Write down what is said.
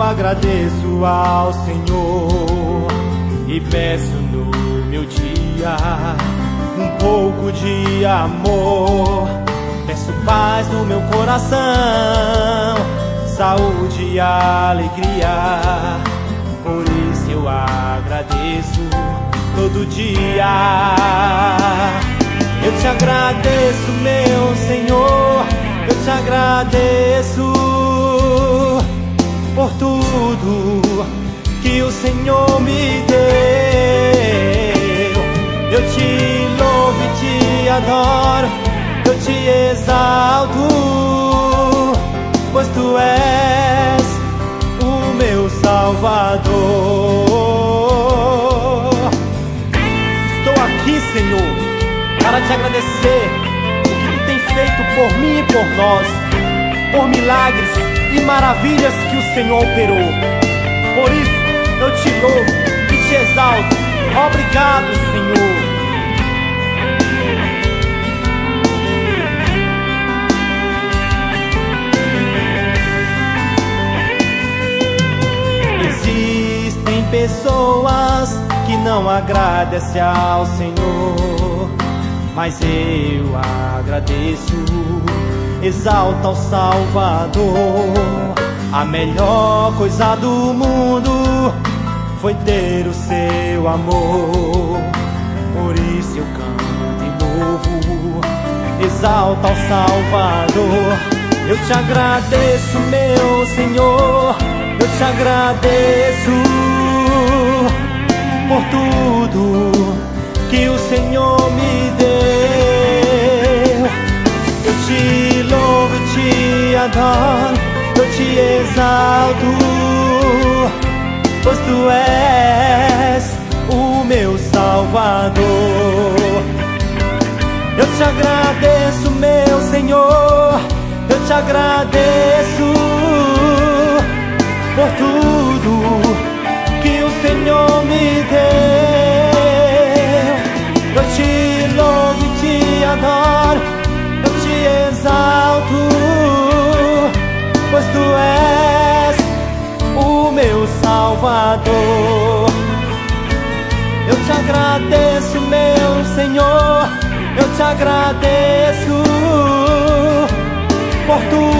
agradeço ao Senhor e peço no meu dia um pouco de amor. Peço paz no meu coração, saúde e alegria. Por isso eu agradeço todo dia. Eu te agradeço, meu Senhor, eu te agradeço por tudo que o Senhor me deu. Eu te louvo e te adoro, eu te exalto, pois tu és o meu Salvador. Estou aqui, Senhor, para te agradecer o que tu tem feito por mim e por nós, por milagres e maravilhas que o Senhor operou. Por isso eu te louvo e te exalto. Obrigado, Senhor. Existem pessoas que não agradecem ao Senhor, mas eu agradeço, exalto ao Salvador. A melhor coisa do mundo foi ter o seu amor. Por isso eu canto e louvo, exalto ao Salvador. Eu te agradeço, meu Senhor, eu te agradeço por tudo que o Senhor me deu. Eu te louvo e te adoro, eu te exalto, pois tu és o meu Salvador. Eu te agradeço, meu Senhor, eu te agradeço por tudo que o Senhor me deu. Eu te louvo e te adoro, eu te exalto, pois tu és o meu Salvador. Eu te agradeço, meu Senhor, eu te agradeço por tudo